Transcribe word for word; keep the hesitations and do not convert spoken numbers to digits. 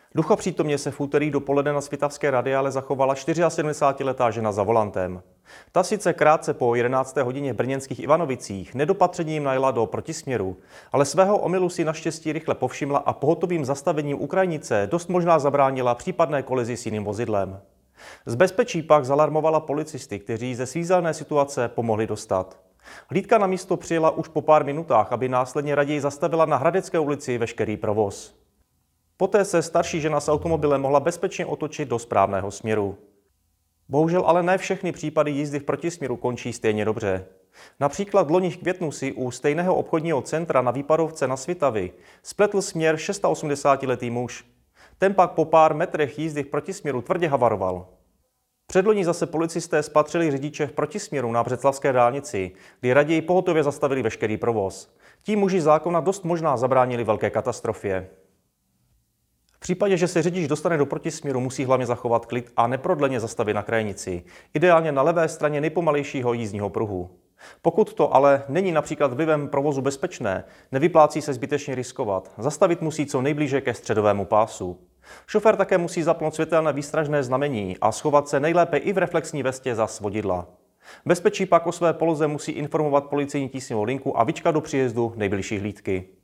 Duchopřítomně se v úterý dopoledne na svitavské radiále zachovala sedmdesátičtyřletá žena za volantem. Ta sice krátce po jedenácté hodině v brněnských Ivanovicích nedopatřením najela do protisměru, ale svého omylu si naštěstí rychle povšimla a pohotovým zastavením u krajnice dost možná zabránila případné kolizi s jiným vozidlem. Z bezpečí pak zalarmovala policisty, kteří ze svízelné situace pomohli dostat. Hlídka na místo přijela už po pár minutách, aby následně raději zastavila na Hradecké ulici veškerý provoz. Poté se starší žena s automobilem mohla bezpečně otočit do správného směru. Bohužel ale ne všechny případy jízdy v protisměru končí stejně dobře. Například v loni v květnu si u stejného obchodního centra na Výpadovce na Svitavy spletl směr osmdesátišestiletý muž. Ten pak po pár metrech jízdy v protisměru tvrdě havaroval. Předloni zase policisté spatřili řidiče v protisměru na Břeclavské dálnici, kdy raději pohotově zastavili veškerý provoz. Ti muži zákona dost možná zabránili velké katastrofě. V případě, že se řidič dostane do protisměru, musí hlavně zachovat klid a neprodleně zastavit na krajnici, ideálně na levé straně nejpomalejšího jízdního pruhu. Pokud to ale není například vlivem provozu bezpečné, nevyplácí se zbytečně riskovat. Zastavit musí co nejblíže ke středovému pásu. Šofér také musí zapnout světelné výstražné znamení a schovat se nejlépe i v reflexní vestě za svodidla. Bezpečí pak o své poloze musí informovat policejní tísňovou linku a vyčkat do příjezdu nejbližší hlídky.